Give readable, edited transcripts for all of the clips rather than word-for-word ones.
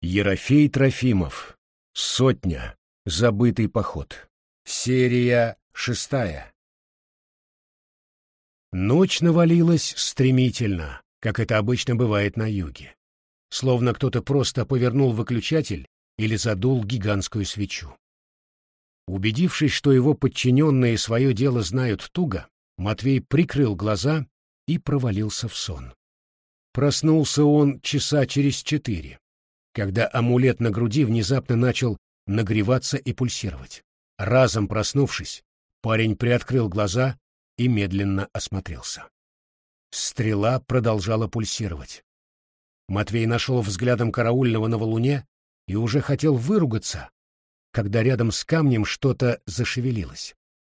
Ерофей Трофимов. Сотня. Забытый поход. Серия 6. Ночь навалилась стремительно, как это обычно бывает на юге. Словно кто-то просто повернул выключатель или задул гигантскую свечу. Убедившись, что его подчиненные свое дело знают туго, Матвей прикрыл глаза и провалился в сон. Проснулся он часа через 4, когда амулет на груди внезапно начал нагреваться и пульсировать. Разом проснувшись, парень приоткрыл глаза и медленно осмотрелся. Стрела продолжала пульсировать. Матвей нашел взглядом караульного на валуне и уже хотел выругаться, когда рядом с камнем что-то зашевелилось.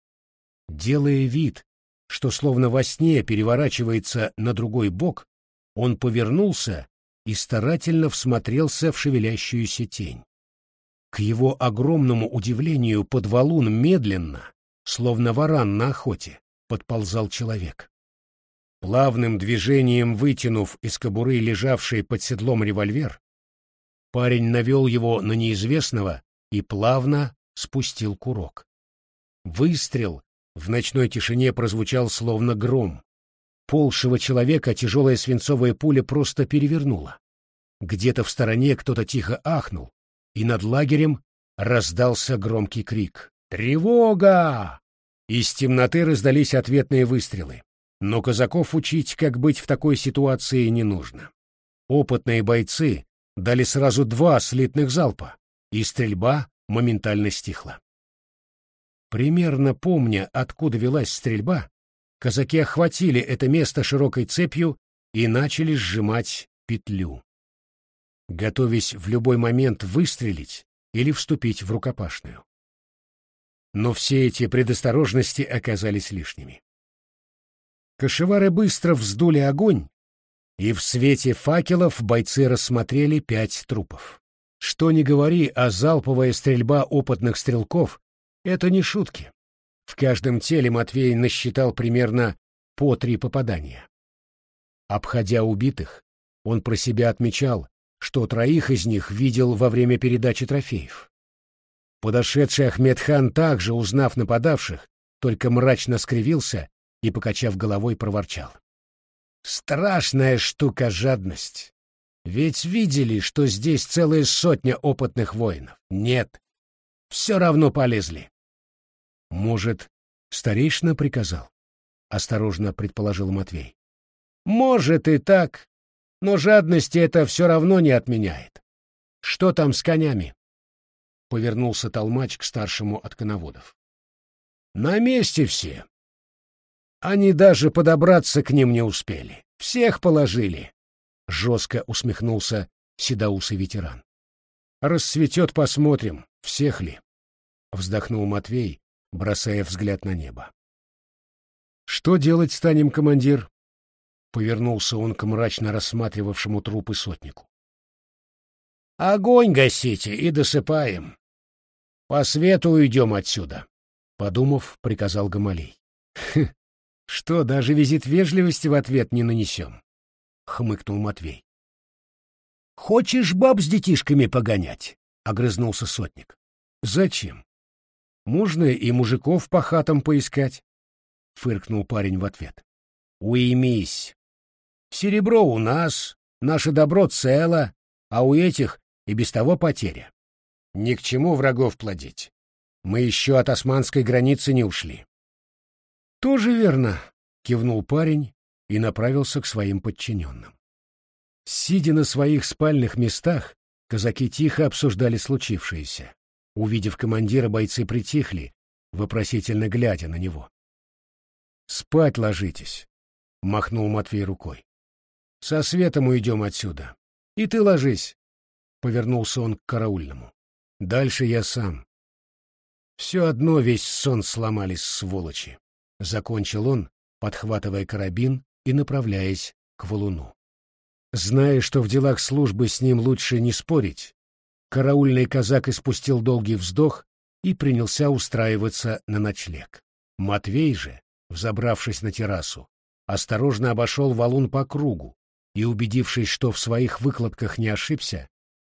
Делая вид, что словно во сне переворачивается на другой бок, он повернулся и старательно всмотрелся в шевелящуюся тень. К его огромному удивлению под валун медленно, словно варан на охоте, подползал человек. Плавным движением вытянув из кобуры лежавший под седлом револьвер, парень навел его на неизвестного и плавно спустил курок. Выстрел в ночной тишине прозвучал словно гром. Ползшего человека тяжелая свинцовая пуля просто перевернула. Где-то в стороне кто-то тихо ахнул, и над лагерем раздался громкий крик: «Тревога!». Из темноты раздались ответные выстрелы, но казаков учить, как быть в такой ситуации, не нужно. Опытные бойцы дали сразу 2 слитных залпа, и стрельба моментально стихла. Примерно помня, откуда велась стрельба, казаки охватили это место широкой цепью и начали сжимать петлю, готовясь в любой момент выстрелить или вступить в рукопашную. Но все эти предосторожности оказались лишними. Кошевары быстро вздули огонь, и в свете факелов бойцы рассмотрели 5 трупов. Что ни говори, а залповая стрельба опытных стрелков — это не шутки. В каждом теле Матвей насчитал примерно по 3 попадания. Обходя убитых, он про себя отмечал, что 3 из них видел во время передачи трофеев. Подошедший Ахмедхан также, узнав нападавших, только мрачно скривился и, покачав головой, проворчал: «Страшная штука жадность. Ведь видели, что здесь целая сотня опытных воинов. Нет, все равно полезли». «Может, старейшина приказал?» — осторожно предположил Матвей. «Может и так, но жадности это все равно не отменяет. Что там с конями?» — повернулся толмач к старшему от коноводов. «На месте все. Они даже подобраться к ним не успели. Всех положили», — жестко усмехнулся седоусый ветеран. «Расцветет, посмотрим, всех ли», — вздохнул Матвей, бросая взгляд на небо. «Что делать станем, командир?» — повернулся он к мрачно рассматривавшему трупы сотнику. «Огонь гасите и досыпаем. По свету уйдем отсюда», — подумав, приказал Гамалей. «Что, даже визит вежливости в ответ не нанесем?» — хмыкнул Матвей. «Хочешь баб с детишками погонять?» — огрызнулся сотник. «Зачем? Можно и мужиков по хатам поискать», — фыркнул парень в ответ. «Уймись. Серебро у нас, наше добро цело, а у этих и без того потеря. Ни к чему врагов плодить. Мы еще от османской границы не ушли». «Тоже верно», — кивнул парень и направился к своим подчиненным. Сидя на своих спальных местах, казаки тихо обсуждали случившееся. Увидев командира, бойцы притихли, вопросительно глядя на него. «Спать ложитесь», — махнул Матвей рукой. «Со светом уйдем отсюда. И ты ложись», — повернулся он к караульному. «Дальше я сам». «Все одно весь сон сломались, сволочи», — закончил он, подхватывая карабин и направляясь к валуну. Зная, что в делах службы с ним лучше не спорить, караульный казак испустил долгий вздох и принялся устраиваться на ночлег. Матвей же, взобравшись на террасу, осторожно обошел валун по кругу и, убедившись, что в своих выкладках не ошибся,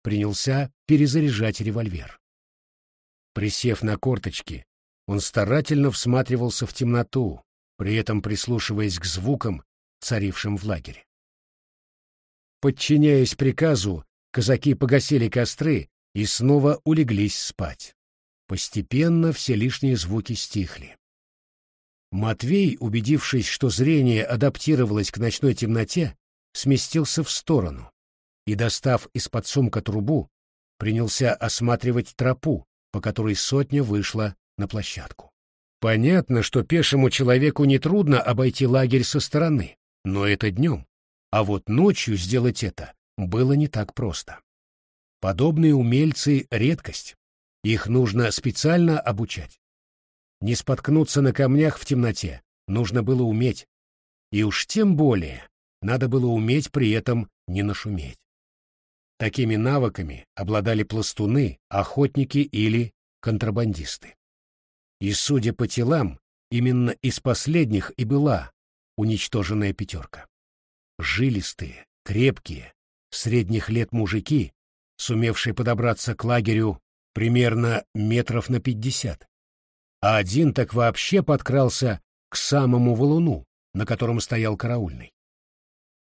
принялся перезаряжать револьвер. Присев на корточки, он старательно всматривался в темноту, при этом прислушиваясь к звукам, царившим в лагере. Подчиняясь приказу, казаки погасили костры и снова улеглись спать. Постепенно все лишние звуки стихли. Матвей, убедившись, что зрение адаптировалось к ночной темноте, сместился в сторону и, достав из-под сумка трубу, принялся осматривать тропу, по которой сотня вышла на площадку. Понятно, что пешему человеку нетрудно обойти лагерь со стороны, но это днем, а вот ночью сделать это было не так просто. Подобные умельцы — редкость, их нужно специально обучать. Не споткнуться на камнях в темноте нужно было уметь, и уж тем более надо было уметь при этом не нашуметь. Такими навыками обладали пластуны, охотники или контрабандисты. И, судя по телам, именно из последних и была уничтоженная пятерка. Жилистые, крепкие, средних лет мужики, сумевшие подобраться к лагерю примерно метров на 50, а один так вообще подкрался к самому валуну, на котором стоял караульный.